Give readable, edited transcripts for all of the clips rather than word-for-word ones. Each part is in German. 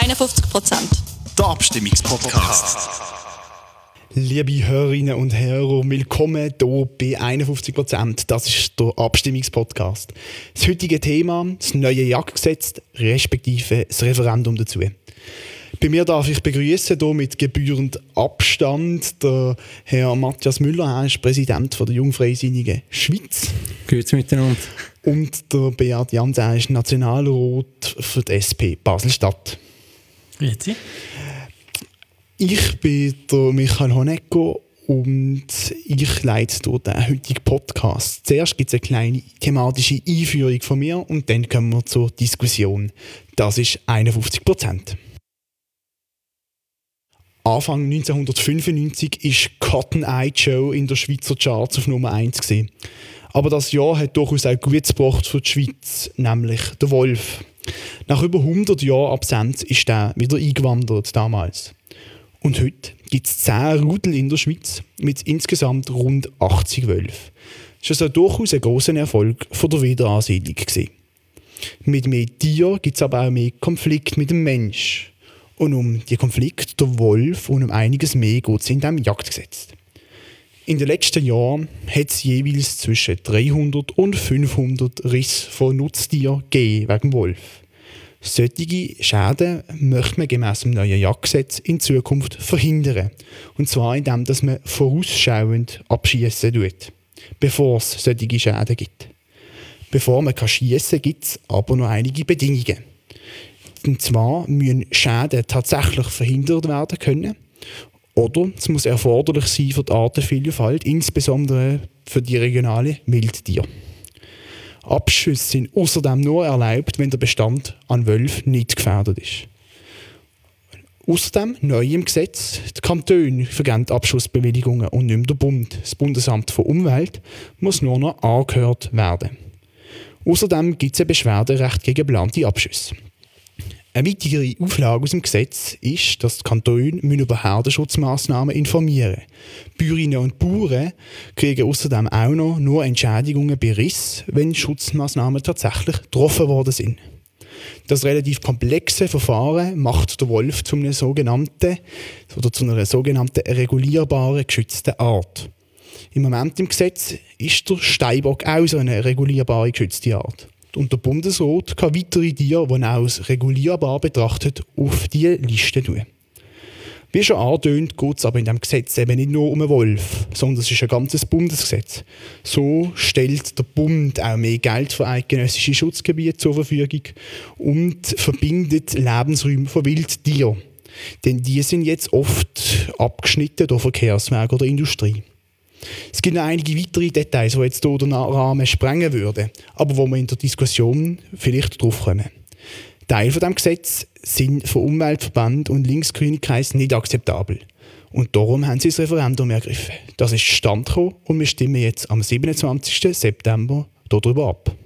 51%. Der Abstimmungspodcast. Liebe Hörerinnen und Hörer, willkommen hier bei 51%. Das ist der Abstimmungspodcast. Das heutige Thema, das neue Jagdgesetz, respektive das Referendum dazu. Bei mir darf ich begrüßen hier mit gebührend Abstand der Herr Matthias Müller, er ist Präsident der Jungfreisinnigen Schweiz. Grüezi miteinander. Und der Beat Jans, er ist Nationalrat für die SP Basel-Stadt. Grüezi. Ich bin der Michael Honegger und ich leite hier den heutigen Podcast. Zuerst gibt es eine kleine thematische Einführung von mir und dann kommen wir zur Diskussion. Das ist 51%. Anfang 1995 war Cotton Eye Joe in der Schweizer Charts auf Nummer 1 gewesen. Aber das Jahr hat durchaus auch Gutes gebracht für die Schweiz, nämlich der Wolf. Nach über 100 Jahren Absenz ist er wieder eingewandert damals. Und heute gibt es 10 Rudel in der Schweiz mit insgesamt rund 80 Wölfen. Das ist also durchaus ein grosser Erfolg von der Wiederansiedlung gewesen. Mit mehr Tieren gibt es aber auch mehr Konflikte mit dem Mensch. Und um die Konflikte der Wolf und um einiges mehr geht es in diesem Jagdgesetz. In den letzten Jahren hat es jeweils zwischen 300 und 500 Risse von Nutztieren gegeben wegen Wolf. Solche Schäden möchte man gemäss dem neuen Jagdgesetz in Zukunft verhindern. Und zwar indem man vorausschauend abschiessen tut, bevor es solche Schäden gibt. Bevor man schiessen kann, gibt es aber noch einige Bedingungen. Und zwar müssen Schäden tatsächlich verhindert werden können. Oder es muss erforderlich sein für die Artenvielfalt, insbesondere für die regionalen Wildtiere. Abschüsse sind außerdem nur erlaubt, wenn der Bestand an Wölfen nicht gefährdet ist. Außerdem, neu im Gesetz, die Kantone vergeben Abschussbewilligungen und nicht mehr der Bund. Das Bundesamt für Umwelt muss nur noch angehört werden. Außerdem gibt es ein Beschwerderecht gegen geplante Abschüsse. Eine weitere Auflage aus dem Gesetz ist, dass die Kantone über Herdenschutzmaßnahmen informieren müssen. Bäuerinnen und Bauern kriegen außerdem auch noch nur Entschädigungen bei Riss, wenn Schutzmaßnahmen tatsächlich getroffen worden sind. Das relativ komplexe Verfahren macht der Wolf zu einer sogenannten regulierbaren geschützten Art. Im Moment im Gesetz ist der Steinbock auch so eine regulierbare geschützte Art. Und der Bundesrat kann weitere Tiere, die er als regulierbar betrachtet, auf diese Liste tun. Wie schon angetönt, geht es aber in diesem Gesetz eben nicht nur um einen Wolf, sondern es ist ein ganzes Bundesgesetz. So stellt der Bund auch mehr Geld für eidgenössische Schutzgebiete zur Verfügung und verbindet Lebensräume von Wildtieren. Denn die sind jetzt oft abgeschnitten durch Verkehrswege oder Industrie. Es gibt noch einige weitere Details, die jetzt hier den Rahmen sprengen würden, aber wo wir in der Diskussion vielleicht drauf kommen. Teile von diesem Gesetz sind für Umweltverbände und linksgrüne Kreise nicht akzeptabel. Und darum haben sie das Referendum ergriffen. Das ist zustande gekommen und wir stimmen jetzt am 27. September darüber ab.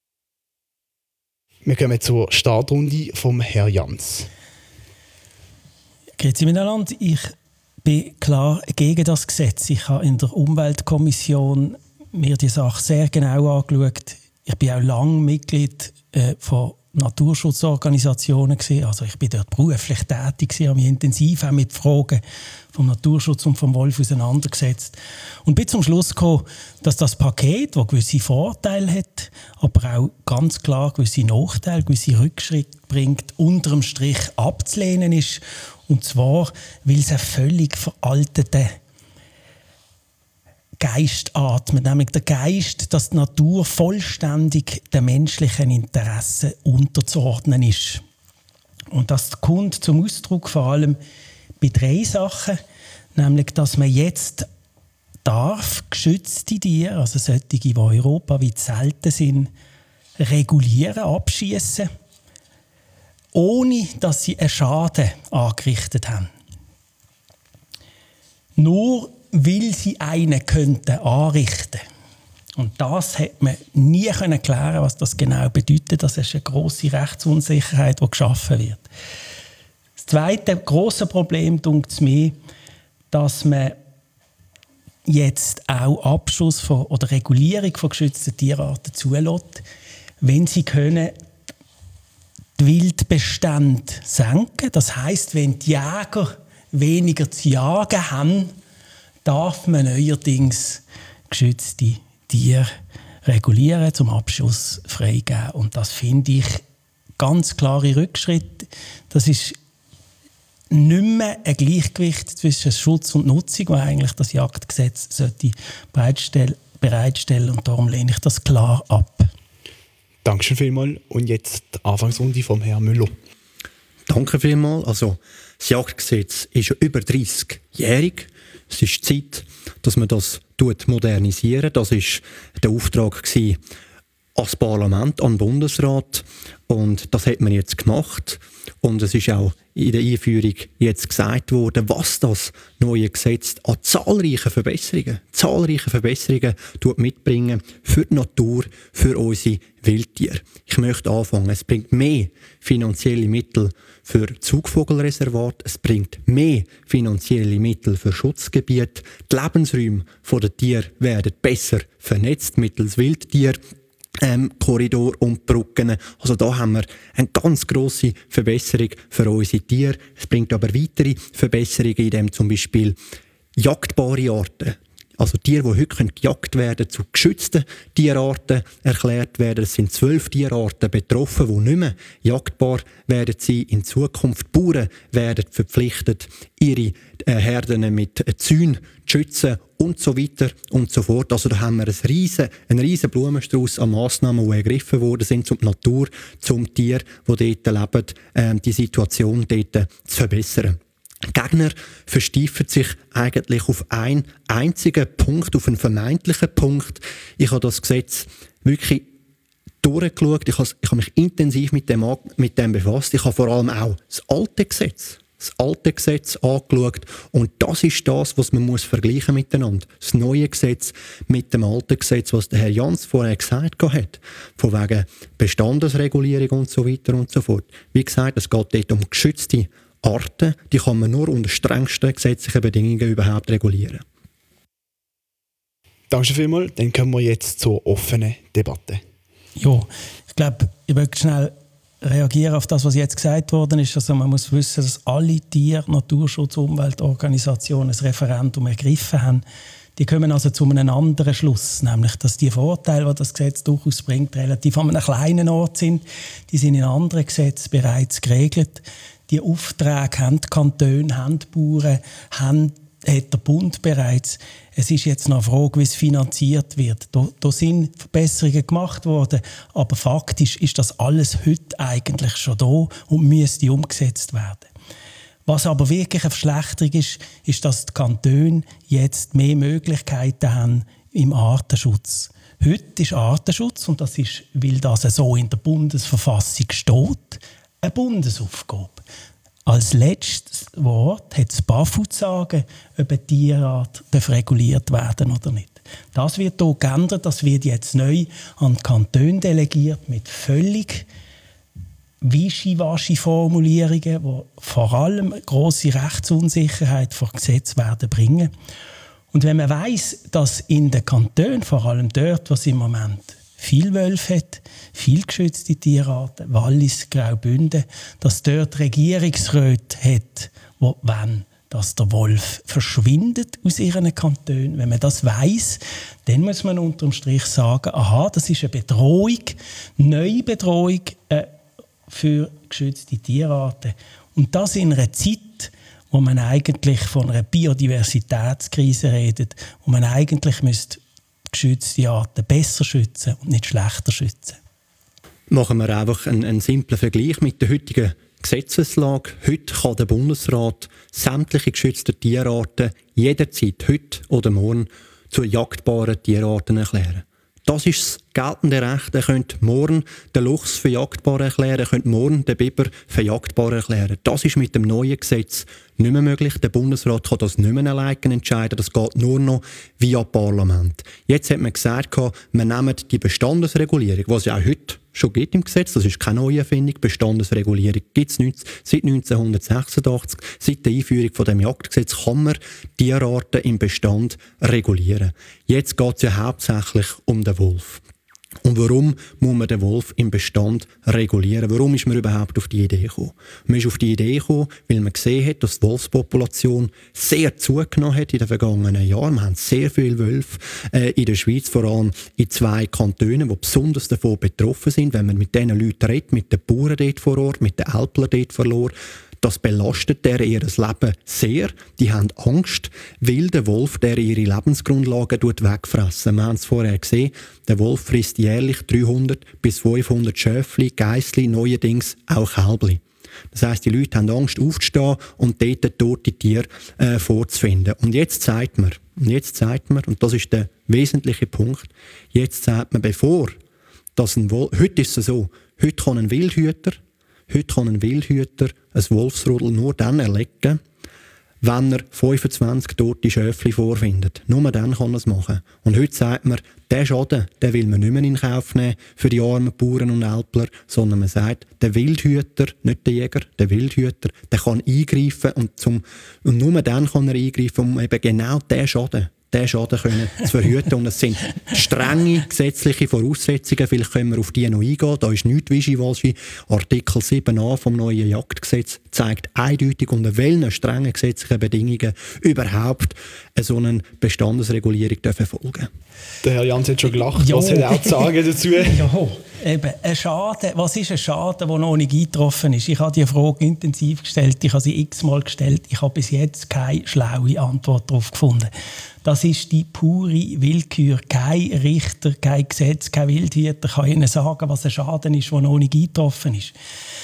Wir kommen zur Startrunde vom Herrn Jans. Grüezi miteinander. Ich bin klar gegen das Gesetz. Ich habe in der Umweltkommission mir die Sache sehr genau angeschaut. Ich bin auch lange Mitglied von Naturschutzorganisationen gewesen. Also ich bin dort beruflich tätig gewesen, habe mich intensiv auch mit Fragen vom Naturschutz und vom Wolf auseinandergesetzt und bin zum Schluss gekommen, dass das Paket, das gewisse Vorteile hat, aber auch ganz klar gewisse Nachteile, gewisse Rückschritte bringt, unterm Strich abzulehnen ist. Und zwar, weil es einen völlig veralteten Geist atmet, nämlich der Geist, dass die Natur vollständig den menschlichen Interessen unterzuordnen ist. Und das kommt zum Ausdruck vor allem bei 3 Sachen, nämlich, dass man jetzt geschützte Tiere, also solche, die europaweit selten sind, regulieren, abschiessen, ohne dass sie einen Schaden angerichtet haben. Nur weil sie einen könnten anrichten. Und das hat man nie erklären, was das genau bedeutet. Das ist eine grosse Rechtsunsicherheit, die geschaffen wird. Das zweite grosse Problem dunkt es mir, dass man jetzt auch Abschuss oder Regulierung von geschützten Tierarten zulässt, wenn sie können die Wildbestände senken. Das heisst, wenn die Jäger weniger zu jagen haben, darf man neuerdings geschützte Tiere regulieren, zum Abschuss freigeben. Und das finde ich ganz klare Rückschritt. Das ist nicht mehr ein Gleichgewicht zwischen Schutz und Nutzung, das eigentlich das Jagdgesetz sollte bereitstellen. Und darum lehne ich das klar ab. Dankeschön vielmals. Und jetzt die Anfangsrunde vom Herrn Müller. Danke vielmals. Also, das Jagdgesetz ist ja über 30-jährig. Es ist Zeit, dass man das modernisiert. Das war der Auftrag als Parlament, an den Bundesrat. Und das hat man jetzt gemacht. Und es ist auch in der Einführung jetzt gesagt worden, was das neue Gesetz an zahlreichen Verbesserungen mitbringen für die Natur, für unsere Wildtiere. Ich möchte anfangen. Es bringt mehr finanzielle Mittel für Zugvogelreservate, es bringt mehr finanzielle Mittel für Schutzgebiete. Die Lebensräume der Tiere werden besser vernetzt mittels Wildtier. Korridor und Brücken. Also da haben wir eine ganz grosse Verbesserung für unsere Tiere. Es bringt aber weitere Verbesserungen, indem zum Beispiel jagdbare Arten, also Tiere, die heute gejagt werden, zu geschützten Tierarten erklärt werden. Es sind 12 Tierarten betroffen, die nicht mehr jagdbar werden sein. In Zukunft Bauern werden verpflichtet, ihre Herden mit Zäunen zu schützen und so weiter und so fort. Also da haben wir einen riesen Blumenstrauß an Massnahmen, die ergriffen worden sind, um die Natur, zum Tier, die dort leben, die Situation dort zu verbessern. Die Gegner versteifen sich eigentlich auf einen einzigen Punkt, auf einen vermeintlichen Punkt. Ich habe das Gesetz wirklich durchgeschaut. Ich habe mich intensiv mit dem befasst. Ich habe vor allem auch das alte Gesetz angeschaut. Und das ist das, was man vergleichen miteinander. Das neue Gesetz mit dem alten Gesetz, was der Herr Jans vorher gesagt hat. Von wegen Bestandesregulierung und so weiter und so fort. Wie gesagt, es geht dort um geschützte Arten, die kann man nur unter strengsten gesetzlichen Bedingungen überhaupt regulieren. Danke vielmals. Dann kommen wir jetzt zur offenen Debatte. Ja, ich glaube, ich möchte schnell reagieren auf das, was jetzt gesagt worden ist. Also man muss wissen, dass alle Tier-, Naturschutz-, Umweltorganisationen das Referendum ergriffen haben. Die kommen also zu einem anderen Schluss, nämlich, dass die Vorteile, die das Gesetz durchaus bringt, relativ an einem kleinen Ort sind. Die sind in anderen Gesetzen bereits geregelt. Die Aufträge haben die Kantone, haben die Bauern, hat der Bund bereits. Es ist jetzt noch eine Frage, wie es finanziert wird. Da sind Verbesserungen gemacht worden, aber faktisch ist das alles heute eigentlich schon da und müsste umgesetzt werden. Was aber wirklich eine Verschlechterung ist, dass die Kantone jetzt mehr Möglichkeiten haben im Artenschutz. Heute ist Artenschutz, und das ist, weil das so in der Bundesverfassung steht, eine Bundesaufgabe. Als letztes Wort hat das BAFU zu sagen, ob eine Tierart reguliert werden oder nicht. Das wird hier geändert, das wird jetzt neu an die Kantone delegiert mit völlig wischiwaschi-Formulierungen, die vor allem grosse Rechtsunsicherheit vor Gesetz werden bringen. Und wenn man weiss, dass in den Kantonen, vor allem dort, was im Moment viel Wölfe hat, viel geschützte Tierarten, Wallis, Graubünden, dass dort Regierungsräte hat, die wollen, dass der Wolf verschwindet aus ihren Kantonen. Wenn man das weiss, dann muss man unterm Strich sagen, aha, das ist eine Bedrohung, neue Bedrohung für geschützte Tierarten. Und das in einer Zeit, wo man eigentlich von einer Biodiversitätskrise redet, wo man eigentlich geschützte Arten besser schützen und nicht schlechter schützen. Machen wir einfach einen simplen Vergleich mit der heutigen Gesetzeslage. Heute kann der Bundesrat sämtliche geschützte Tierarten jederzeit, heute oder morgen, zu jagdbaren Tierarten erklären. Das ist das geltende Recht. Er könnte morgen den Luchs für jagdbar erklären, er könnte morgen den Biber für jagdbar erklären. Das ist mit dem neuen Gesetz nicht mehr möglich. Der Bundesrat kann das nicht mehr alleine entscheiden. Das geht nur noch via Parlament. Jetzt hat man gesagt, wir nehmen die Bestandesregulierung, was ja auch heute schon gibt im Gesetz, das ist keine neue Erfindung. Bestandesregulierung gibt es seit 1986. Seit der Einführung von dem Jagdgesetz kann man Tierarten im Bestand regulieren. Jetzt geht es ja hauptsächlich um den Wolf. Und warum muss man den Wolf im Bestand regulieren? Warum ist man überhaupt auf die Idee gekommen? Man ist auf die Idee gekommen, weil man gesehen hat, dass die Wolfspopulation sehr zugenommen hat in den vergangenen Jahren. Wir haben sehr viele Wölfe in der Schweiz, vor allem in 2 Kantonen, die besonders davon betroffen sind. Wenn man mit diesen Leuten redet, mit den Bauern dort vor Ort, mit den Älplern dort vor Ort, das belastet ihr Leben sehr. Die haben Angst, weil der Wolf ihre Lebensgrundlagen wegfressen. Wir haben es vorher gesehen, der Wolf frisst jährlich 300 bis 500 Schöfli, Geissli, neuerdings auch Kälbli. Das heisst, die Leute haben Angst, aufzustehen und dort tote Tiere vorzufinden. Und jetzt sagt man, und das ist der wesentliche Punkt, jetzt sagt man, bevor dass ein Wolf, heute ist es so, heute kann ein Wildhüter ein Wolfsrudel nur dann erlegen, wenn er 25 tote Schöfli vorfindet. Nur dann kann er es machen. Und heute sagt man, den Schaden, den will man nicht mehr in Kauf nehmen für die armen Bauern und Älpler, sondern man sagt, der Wildhüter, nicht der Jäger, der Wildhüter, der kann eingreifen und nur dann kann er eingreifen, um eben genau diesen Schaden zu verhüten. Und es sind strenge gesetzliche Voraussetzungen. Vielleicht können wir auf die noch eingehen. Da ist nichts wischiwaschi. Artikel 7a vom neuen Jagdgesetz zeigt eindeutig, unter welchen strengen gesetzlichen Bedingungen überhaupt so eine Bestandesregulierung folgen. Der Herr Jans hat schon gelacht. Was hat er auch zu sagen dazu? Ja, eben, ein Schaden. Was ist ein Schaden, der noch nicht eingetroffen ist? Ich habe die Frage intensiv gestellt, ich habe sie x-mal gestellt. Ich habe bis jetzt keine schlaue Antwort darauf gefunden. Das ist die pure Willkür. Kein Richter, kein Gesetz, kein Wildhüter kann Ihnen sagen, was ein Schaden ist, der noch nicht eingetroffen ist.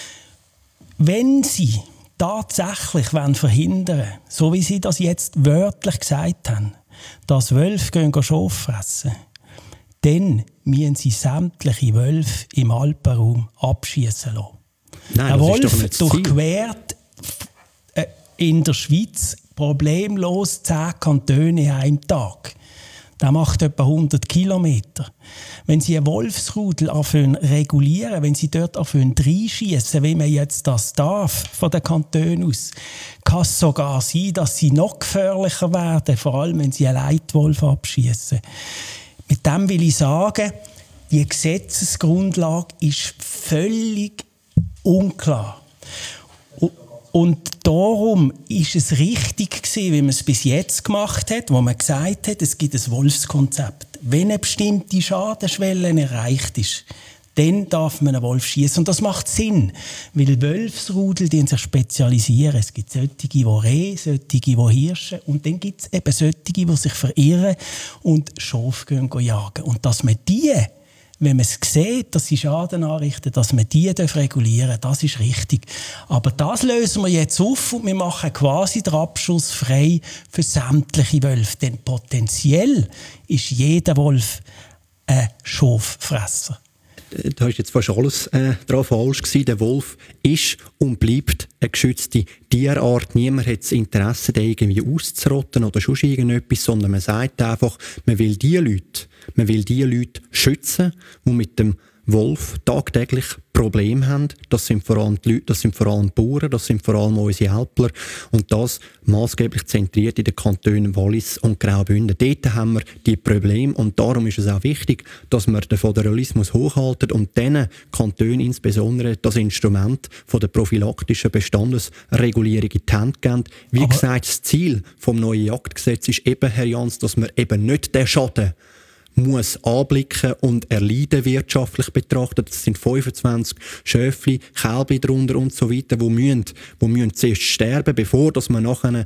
Wenn Sie tatsächlich verhindern wollen, so wie Sie das jetzt wörtlich gesagt haben, dass Wölfe Schafe fressen, dann müssen Sie sämtliche Wölfe im Alpenraum abschießen lassen. Nein, ein das Wolf ist doch nicht durchquert in der Schweiz problemlos 10 Kantone an einem Tag. Das macht etwa 100 Kilometer. Wenn Sie einen Wolfsrudel regulieren, wenn Sie dort reinschiessen, wie man jetzt das darf, von den Kantonen aus, kann es sogar sein, dass sie noch gefährlicher werden, vor allem wenn Sie einen Leitwolf abschiessen. Mit dem will ich sagen, die Gesetzesgrundlage ist völlig unklar. Und darum ist es richtig gewesen, wie man es bis jetzt gemacht hat, wo man gesagt hat, es gibt ein Wolfskonzept. Wenn eine bestimmte Schadenschwelle erreicht ist, dann darf man einen Wolf schießen. Und das macht Sinn, weil Wolfsrudel die sich spezialisieren. Es gibt solche, die Rehe, solche, die Hirsche. Und dann gibt es eben solche, die sich verirren und Schafe gehen jagen. Und dass man die, wenn man es sieht, dass sie Schaden anrichten, dass man die regulieren darf, das ist richtig. Aber das lösen wir jetzt auf und wir machen quasi den Abschuss frei für sämtliche Wölfe. Denn potenziell ist jeder Wolf ein Schaffresser. Da ist jetzt fast alles daran falsch gewesen. Der Wolf ist und bleibt eine geschützte Tierart. Niemand hat das Interesse, den irgendwie auszurotten oder sonst irgendetwas, sondern man sagt einfach, man will die Leute schützen, die mit dem Wolf tagtäglich Probleme haben. Das sind vor allem die Leute, das sind vor allem Bauern, das sind vor allem unsere Älpler. Und das maßgeblich zentriert in den Kantonen Wallis und Graubünden. Dort haben wir die Probleme und darum ist es auch wichtig, dass wir den Föderalismus hochhalten und diesen Kantonen insbesondere das Instrument von der prophylaktischen Bestandesregulierung in die Hand geben. Wie gesagt, das Ziel vom neuen Jagdgesetz ist eben, Herr Jans, dass wir eben nicht den Schaden muss anblicken und erleiden wirtschaftlich betrachtet. Das sind 25 Schöfli, Kälbli drunter und so weiter, die müssen zuerst sterben, bevor dass man nachher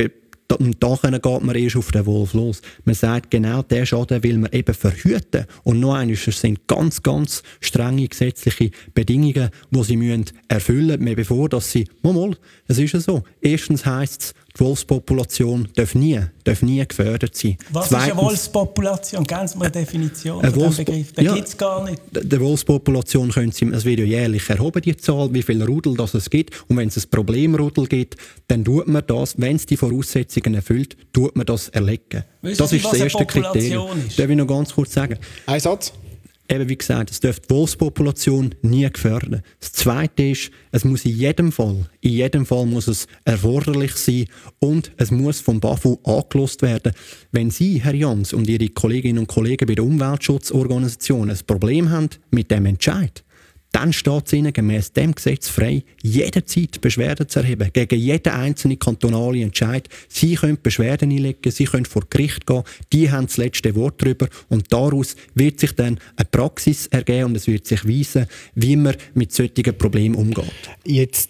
und dann geht man erst auf den Wolf los. Man sagt, genau diesen Schaden will man eben verhüten. Und noch einmal, es sind ganz, ganz strenge gesetzliche Bedingungen, die sie erfüllen müssen, bevor dass sie, es ist ja so, erstens heisst es, die Wolfspopulation darf nie gefördert sein. Was ist eine Wolfspopulation? Ganz mal eine Definition von diesem Begriff. Den gibt es gar nicht. Die Wolfspopulation es wird ja jährlich erhoben, die Zahl, wie viele Rudel das es gibt. Und wenn es ein Problemrudel gibt, dann tut man das, wenn es die Voraussetzungen erfüllt, tut man das erlegen. Das ist das erste Kriterium. Darf ich noch ganz kurz sagen? Ein Satz. Eben wie gesagt, es darf die Wolfspopulation nie gefährden. Das Zweite ist, es muss in jedem Fall muss es erforderlich sein und es muss vom BAFU angelost werden. Wenn Sie, Herr Jans, und Ihre Kolleginnen und Kollegen bei der Umweltschutzorganisation ein Problem haben mit dem Entscheid, dann steht es Ihnen gemäss dem Gesetz frei, jederzeit Beschwerden zu erheben, gegen jeden einzelnen kantonalen Entscheid. Sie können Beschwerden einlegen, Sie können vor Gericht gehen, die haben das letzte Wort darüber und daraus wird sich dann eine Praxis ergeben und es wird sich weisen, wie man mit solchen Problemen umgeht. Jetzt,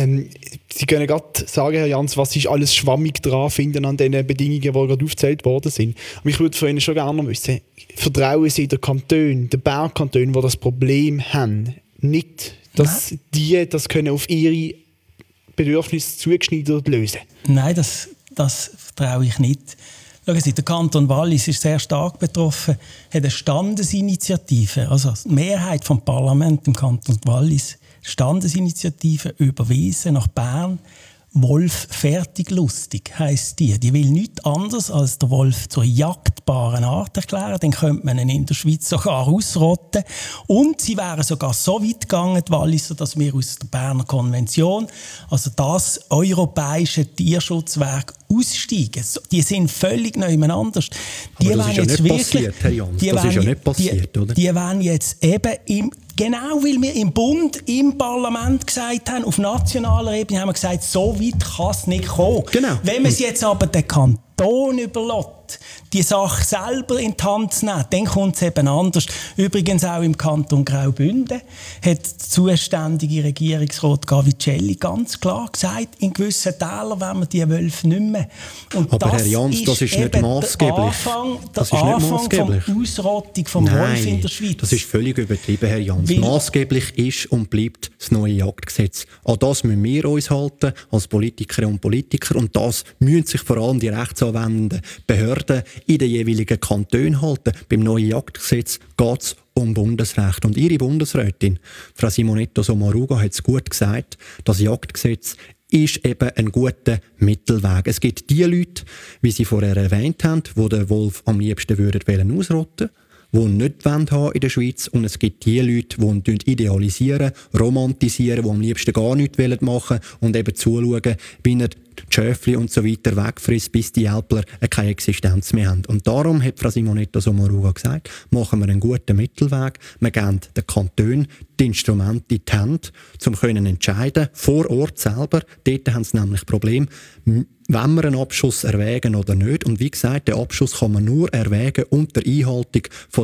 Sie können gerade sagen, Herr Jans, was ist alles schwammig dran finden an den Bedingungen, die gerade aufgezählt worden sind. Aber ich würde von Ihnen schon gerne wissen, vertrauen Sie den Kantonen, den Bergkantonen, die das Problem haben, nicht, dass die das können auf ihre Bedürfnisse zugeschneidert lösen? Nein, das vertraue ich nicht. Schauen Sie, der Kanton Wallis ist sehr stark betroffen, hat eine Standesinitiative, also die Mehrheit vom Parlament im Kanton Wallis, Standesinitiative überwiesen nach Bern. Wolf fertig lustig heisst die. Die will nichts anderes als der Wolf zur jagdbaren Art erklären. Dann könnte man ihn in der Schweiz sogar ausrotten. Und sie wären sogar so weit gegangen, die Walliser, dass wir aus der Berner Konvention, also das europäische Tierschutzwerk, aussteigen. Die sind völlig nebeneinander. Aber das ist ja nicht passiert, Herr Jans. Das ist ja nicht passiert, oder? Die wollen jetzt eben genau weil wir im Bund, im Parlament gesagt haben, auf nationaler Ebene haben wir gesagt, so weit kann es nicht kommen. Genau. Wenn man es jetzt aber den Kanton überlässt, die Sache selber in die Hand zu nehmen, dann kommt es eben anders. Übrigens auch im Kanton Graubünden hat der zuständige Regierungsrat Gavicelli ganz klar gesagt, in gewissen Tälern wollen wir die Wölfe nicht mehr. Und aber Herr Jans, das ist nicht maßgeblich. Der Anfang der Ausrottung vom Wolf in der Schweiz. Das ist völlig übertrieben, Herr Jans. Maßgeblich ist und bleibt das neue Jagdgesetz. An das müssen wir uns halten, als Politikerinnen und Politiker. Und das müssen sich vor allem die rechtsanwendenden Behörden in den jeweiligen Kantonen halten. Beim neuen Jagdgesetz geht es um Bundesrecht. Und Ihre Bundesrätin, Frau Simonetta Sommaruga, hat es gut gesagt, das Jagdgesetz ist eben ein guter Mittelweg. Es gibt die Leute, wie Sie vorher erwähnt haben, die den Wolf am liebsten ausrotten würden, die nicht haben in der Schweiz. Und es gibt die Leute, die idealisieren, romantisieren, die am liebsten gar nichts machen wollen und eben zuschauen, wie er die Schäfli und so weiter wegfrisst, bis die Älpler keine Existenz mehr haben. Und darum hat Frau Simonetta Sommaruga gesagt, machen wir einen guten Mittelweg. Wir geben den Kantonen die Instrumente in die Hand, um zu entscheiden, vor Ort selber. Dort haben sie nämlich Probleme, wenn wir einen erwägen oder nicht. Und wie gesagt, den Abschuss kann man nur erwägen unter Einhaltung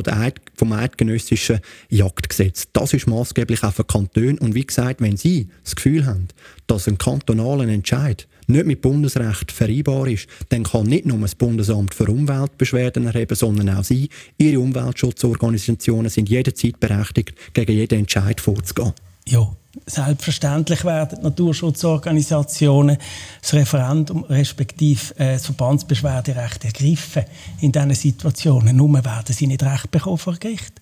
vom eidgenössischen Jagdgesetz. Das ist maßgeblich auch für Kantone. Und wie gesagt, wenn Sie das Gefühl haben, dass ein kantonaler Entscheid nicht mit Bundesrecht vereinbar ist, dann kann nicht nur das Bundesamt für Umweltbeschwerden erheben, sondern auch Sie. Ihre Umweltschutzorganisationen sind jederzeit berechtigt, gegen jeden Entscheid vorzugehen. Ja, selbstverständlich werden die Naturschutzorganisationen das Referendum respektive das Verbandsbeschwerderecht ergreifen in diesen Situationen. Nur werden sie nicht Recht bekommen vor Gericht.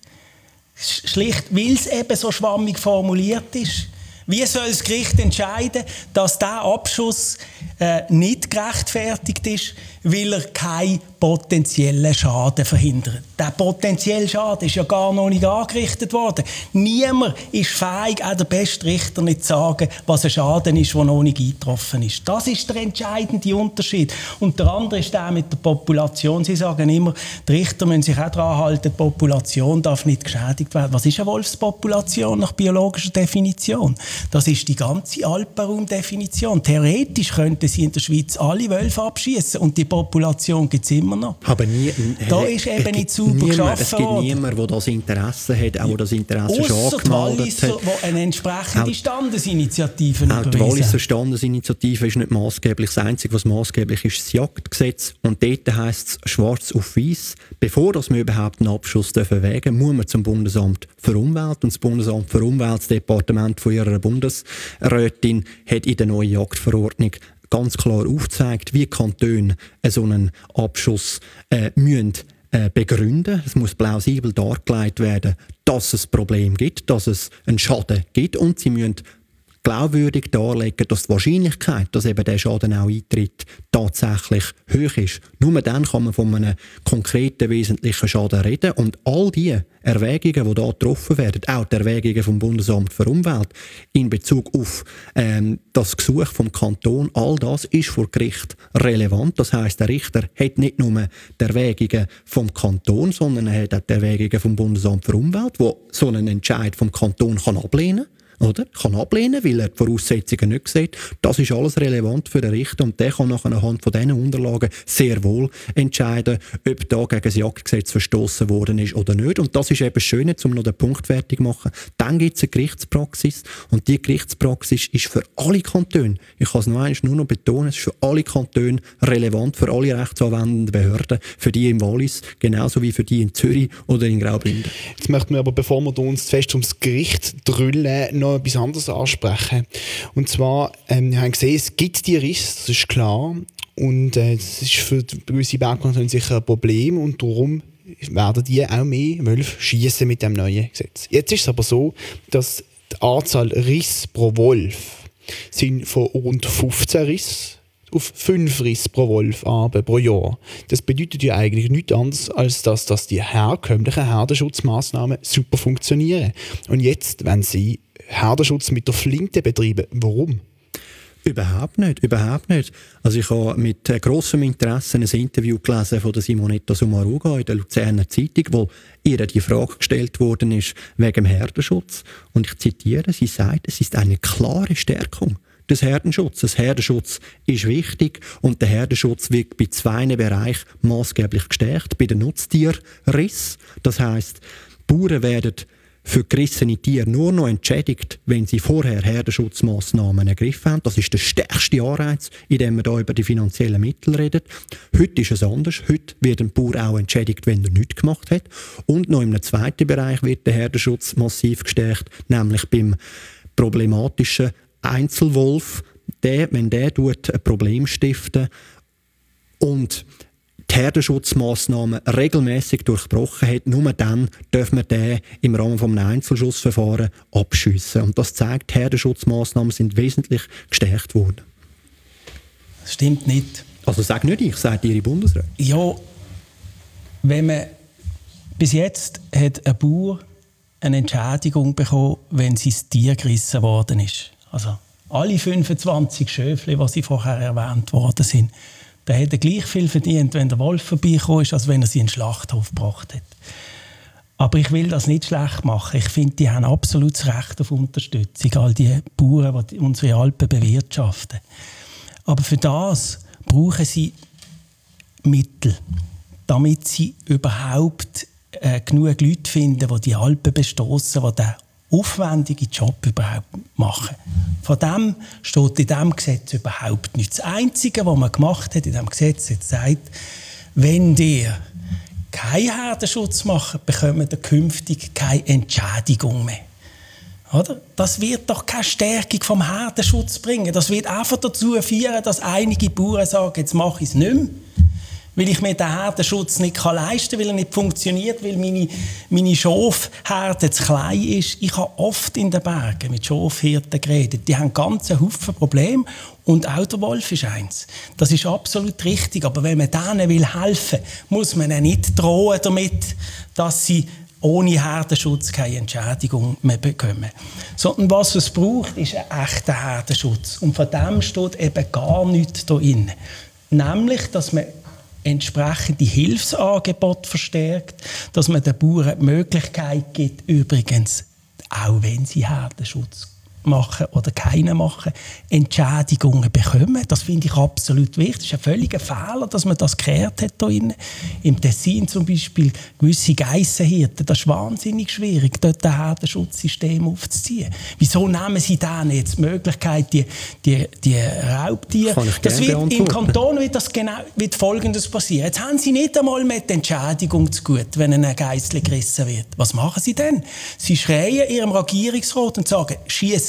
Schlicht, weil es eben so schwammig formuliert ist. Wie soll das Gericht entscheiden, dass dieser Abschuss nicht gerechtfertigt ist, weil er keinen potenziellen Schaden verhindert? Der potenzielle Schaden ist ja gar noch nicht angerichtet worden. Niemand ist fähig, auch der beste Richter nicht zu sagen, was ein Schaden ist, der noch nicht eingetroffen ist. Das ist der entscheidende Unterschied. Und der andere ist der mit der Population. Sie sagen immer, die Richter müssen sich auch daran halten, die Population darf nicht geschädigt werden. Was ist eine Wolfspopulation nach biologischer Definition? Das ist die ganze Alpenraumdefinition. Theoretisch könnten sie in der Schweiz alle Wölfe abschießen und die Population gibt es immer noch. Aber da ist eben nicht sauber geschaffen. Es gibt niemanden, der das Interesse hat, auch das Interesse schon angemeldet hat. Die eine entsprechende Standesinitiative überwiesen. Auch die Walliser Standesinitiative ist nicht maßgeblich. Das Einzige, was maßgeblich ist, das Jagdgesetz. Und dort heisst es schwarz auf weiß, bevor wir überhaupt einen Abschuss wägen dürfen, muss man zum Bundesamt für Umwelt. Und das Bundesamt für Umwelt, das Departement von ihrer Bundesrätin, hat in der neuen Jagdverordnung ganz klar aufgezeigt, wie Kantone so einen Abschuss müssen begründen. Es muss plausibel dargelegt werden, dass es ein Problem gibt, dass es einen Schaden gibt und sie müssen glaubwürdig darlegen, dass die Wahrscheinlichkeit, dass eben der Schaden auch eintritt, tatsächlich hoch ist. Nur dann kann man von einem konkreten, wesentlichen Schaden reden. Und all die Erwägungen, die da getroffen werden, auch die Erwägungen vom Bundesamt für Umwelt in Bezug auf das Gesuch vom Kanton, all das ist vor Gericht relevant. Das heisst, der Richter hat nicht nur die Erwägungen vom Kanton, sondern er hat auch die Erwägungen vom Bundesamt für Umwelt, wo so einen Entscheid vom Kanton kann ablehnen kann. Oder? Kann ablehnen, weil er die Voraussetzungen nicht sieht. Das ist alles relevant für den Richter und der kann nachher anhand von diesen Unterlagen sehr wohl entscheiden, ob da gegen das Jagdgesetz verstoßen worden ist oder nicht. Und das ist eben das Schöne, um noch den Punkt fertig zu machen. Dann gibt es eine Gerichtspraxis und die Gerichtspraxis ist für alle Kantone, ich kann es nur noch betonen, es ist für alle Kantone relevant, für alle rechtsanwendenden Behörden, für die im Wallis, genauso wie für die in Zürich oder in Graubünden. Jetzt möchten wir aber, bevor wir uns fest ums Gericht drüllen, noch etwas anderes ansprechen. Und zwar, wir haben gesehen, es gibt die Risse, das ist klar. Und das ist für gewisse Bergkantone sicher ein Problem. Und darum werden die auch mehr Wölfe schiessen mit dem neuen Gesetz. Jetzt ist es aber so, dass die Anzahl Risse pro Wolf sind von rund 15 Risse auf 5 Risse pro Wolf pro Jahr. Das bedeutet ja eigentlich nichts anderes, als dass die herkömmlichen Herdenschutzmaßnahmen super funktionieren. Und jetzt, wenn sie Herdenschutz mit der Flinte betreiben, warum? Überhaupt nicht. Also ich habe mit grossem Interesse ein Interview gelesen von der Simonetta Sommaruga in der Luzerner Zeitung, wo ihr die Frage gestellt worden ist wegen dem Herdenschutz. Und ich zitiere, sie sagt, es ist eine klare Stärkung des Herdenschutzes. Der Herdenschutz ist wichtig und der Herdenschutz wird bei 2 Bereichen maßgeblich gestärkt. Bei den Nutztierriss, das heisst, Bauern werden für gerissene Tiere nur noch entschädigt, wenn sie vorher Herdenschutzmaßnahmen ergriffen haben. Das ist der stärkste Anreiz, indem wir hier über die finanziellen Mittel reden. Heute ist es anders. Heute wird ein Bauer auch entschädigt, wenn er nichts gemacht hat. Und noch im zweiten Bereich wird der Herdenschutz massiv gestärkt, nämlich beim problematischen Einzelwolf. Wenn der ein Problem stiftet und die Herdenschutzmaßnahmen regelmäßig durchbrochen hat, nur dann dürfen wir den im Rahmen eines Einzelschussverfahrens abschiessen. Und das zeigt, die Herdenschutzmaßnahmen sind wesentlich gestärkt worden. Das stimmt nicht. Also sag nicht ich, sagt Ihre Bundesräte. Ja, wenn man bis jetzt hat ein Bauer eine Entschädigung bekommen, wenn sein Tier gerissen worden ist. Also alle 25 Schöfli, die Sie vorher erwähnt worden sind, da hätte er gleich viel verdient, wenn der Wolf vorbeigekommen ist, als wenn er sie in den Schlachthof gebracht hat. Aber ich will das nicht schlecht machen. Ich finde, die haben absolutes Recht auf Unterstützung, all die Bauern, die unsere Alpen bewirtschaften. Aber für das brauchen sie Mittel, damit sie überhaupt genug Leute finden, die die Alpen bestossen, die den aufwendigen Job überhaupt machen. Von dem steht in diesem Gesetz überhaupt nichts. Das Einzige, was man gemacht hat in diesem Gesetz, hat gesagt, wenn ihr keinen Herdenschutz macht, bekommt ihr künftig keine Entschädigung mehr. Oder? Das wird doch keine Stärkung vom Herdenschutz bringen. Das wird einfach dazu führen, dass einige Bauern sagen, jetzt mache ich es nicht mehr, weil ich mir den Herdenschutz nicht leisten kann, weil er nicht funktioniert, weil meine Schafherde zu klein ist. Ich habe oft in den Bergen mit Schafhirten geredet. Die haben ganz Haufen Probleme und auch der Wolf ist eins. Das ist absolut richtig, aber wenn man denen helfen will, muss man ihnen nicht drohen damit, dass sie ohne Herdenschutz keine Entschädigung mehr bekommen. Sondern was es braucht, ist ein echter Herdenschutz. Und von dem steht eben gar nichts drin. Nämlich, dass man entsprechende Hilfsangebote verstärkt, dass man den Bauern die Möglichkeit gibt, übrigens, auch wenn sie Herdenschutz machen oder keinen machen, Entschädigungen bekommen. Das finde ich absolut wichtig. Es ist ein völliger Fehler, dass man das gekehrt hat hier drin. Im Tessin zum Beispiel gewisse Geissenhirten. Das ist wahnsinnig schwierig, dort ein Herdenschutzsystem aufzuziehen. Wieso nehmen sie denen jetzt die Möglichkeit, die Raubtiere? Das wird im Kanton wird Folgendes passieren. Jetzt haben sie nicht einmal mit der Entschädigung zu gut, wenn ein Geissli gerissen wird. Was machen sie denn? Sie schreien ihrem Regierungsrat und sagen, schiessen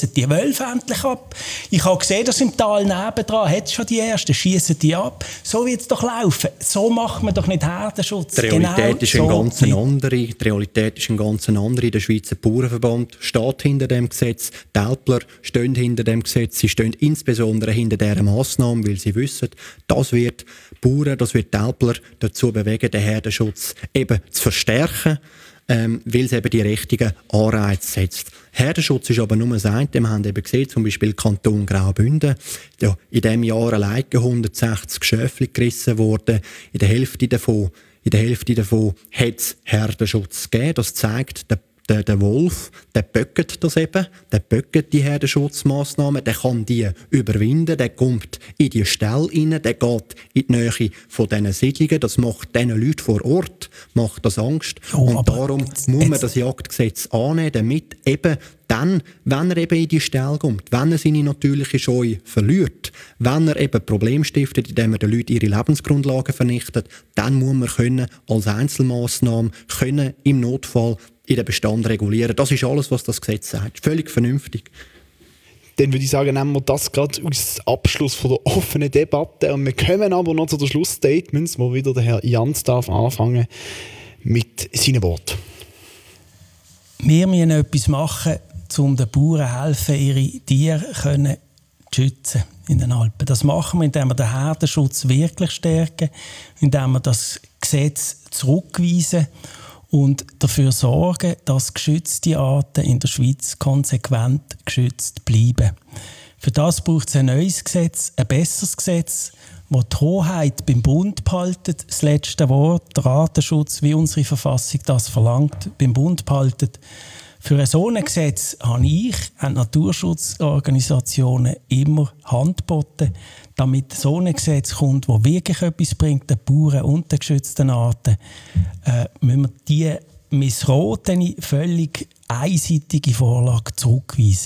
schiessen die Wölfe endlich ab. Ich habe gesehen, dass im Tal nebendran hat es schon die ersten, schiessen die ab. So wird es doch laufen. So macht man doch nicht Herdenschutz. Die Realität ist eine ganz andere. Die Realität ist eine ganz andere. Der Schweizer Bauernverband steht hinter dem Gesetz. Die Älpler stehen hinter dem Gesetz. Sie stehen insbesondere hinter dieser Massnahme, weil sie wissen, das wird Bauern, das wird die Älpler dazu bewegen, den Herdenschutz eben zu verstärken, weil es eben die richtigen Anreize setzt. Herdenschutz ist aber nur das eine. Wir haben eben gesehen, zum Beispiel Kanton Graubünden. Ja, in diesem Jahr allein 160 Schöfli gerissen worden. In der Hälfte davon hat es Herdenschutz gegeben. Das zeigt, der Wolf, der böckt das eben, der böckt die Herdenschutzmaßnahmen, der kann die überwinden, der kommt in die Ställe rein, der geht in die Nähe von diesen Siedlungen, das macht diesen Leuten vor Ort, macht das Angst. Und darum muss man das Jagdgesetz annehmen, damit eben dann, wenn er eben in die Ställe kommt, wenn er seine natürliche Scheu verliert, wenn er eben Probleme stiftet, indem er den Leuten ihre Lebensgrundlagen vernichtet, dann muss man können, als Einzelmaßnahme können, im Notfall in den Bestand regulieren. Das ist alles, was das Gesetz sagt. Völlig vernünftig. Dann würde ich sagen, nehmen wir das gerade als Abschluss von der offenen Debatte. Und wir kommen aber noch zu den Schlussstatements, wo wieder der Herr Janz darf anfangen mit seinen Worten. Wir müssen etwas machen, um den Bauern helfen, ihre Tiere zu schützen in den Alpen. Das machen wir, indem wir den Herdenschutz wirklich stärken, indem wir das Gesetz zurückweisen und dafür sorgen, dass geschützte Arten in der Schweiz konsequent geschützt bleiben. Für das braucht es ein neues Gesetz, ein besseres Gesetz, das die Hoheit beim Bund behaltet, das letzte Wort, der Artenschutz, wie unsere Verfassung das verlangt, beim Bund behaltet. Für so ein Gesetz habe ich und Naturschutzorganisationen immer Hand geboten, damit so ein Gesetz kommt, das wirklich etwas bringt, den Bauern und den geschützten Arten, müssen wir diese missratene, völlig einseitige Vorlage zurückweisen.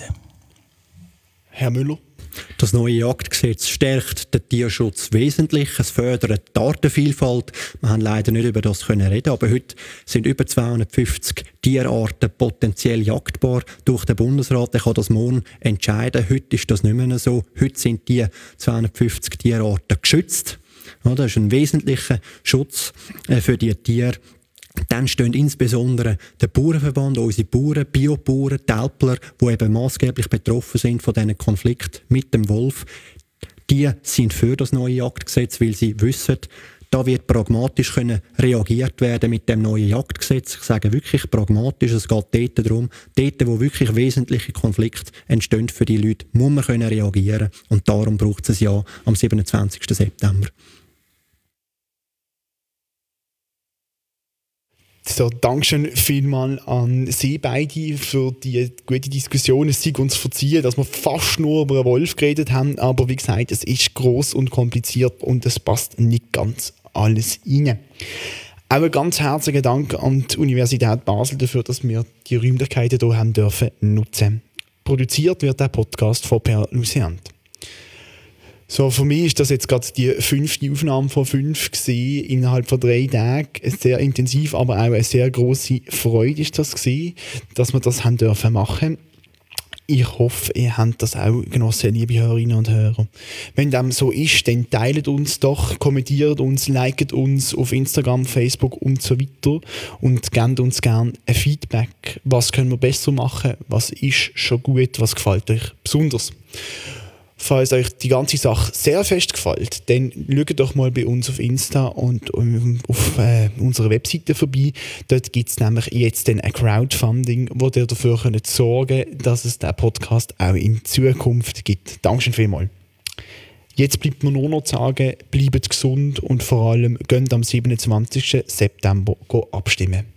Herr Müller? Das neue Jagdgesetz stärkt den Tierschutz wesentlich. Es fördert die Artenvielfalt. Wir haben leider nicht über das reden, aber heute sind über 250 Tierarten potenziell jagdbar durch den Bundesrat. Der kann das morgen entscheiden. Heute ist das nicht mehr so. Heute sind die 250 Tierarten geschützt. Das ist ein wesentlicher Schutz für die Tiere. Dann stehen insbesondere der Bauernverband, unsere Bauern, Biobauern, die Älpler, die eben maßgeblich betroffen sind von diesem Konflikt mit dem Wolf. Die sind für das neue Jagdgesetz, weil sie wissen, da wird pragmatisch reagiert werden mit dem neuen Jagdgesetz. Ich sage wirklich pragmatisch, es geht dort darum, dort, wo wirklich wesentliche Konflikte entstehen für die Leute, muss man reagieren. Und darum braucht es ein Ja am 27. September. So, Dankeschön vielmals an Sie beide für die gute Diskussion. Es sei uns verziehen, dass wir fast nur über einen Wolf geredet haben, aber wie gesagt, es ist gross und kompliziert und es passt nicht ganz alles rein. Auch einen ganz herzlichen Dank an die Universität Basel dafür, dass wir die Räumlichkeiten hier haben dürfen nutzen. Produziert wird der Podcast von Per Luciant. So, für mich ist das jetzt gerade die 5. Aufnahme von 5 gewesen, innerhalb von 3 Tagen. Sehr intensiv, aber auch eine sehr grosse Freude ist das gewesen, dass wir das haben dürfen machen. Ich hoffe, ihr habt das auch genossen, liebe Hörerinnen und Hörer. Wenn dem so ist, dann teilt uns doch, kommentiert uns, liket uns auf Instagram, Facebook und so weiter und gebt uns gerne ein Feedback. Was können wir besser machen? Was ist schon gut? Was gefällt euch besonders? Falls euch die ganze Sache sehr fest gefällt, dann schaut doch mal bei uns auf Insta und auf unserer Webseite vorbei. Dort gibt es nämlich jetzt ein Crowdfunding, wo ihr dafür sorgen könnt, dass es diesen Podcast auch in Zukunft gibt. Dankeschön vielmals. Jetzt bleibt mir nur noch zu sagen, bleibt gesund und vor allem geht am 27. September abstimmen.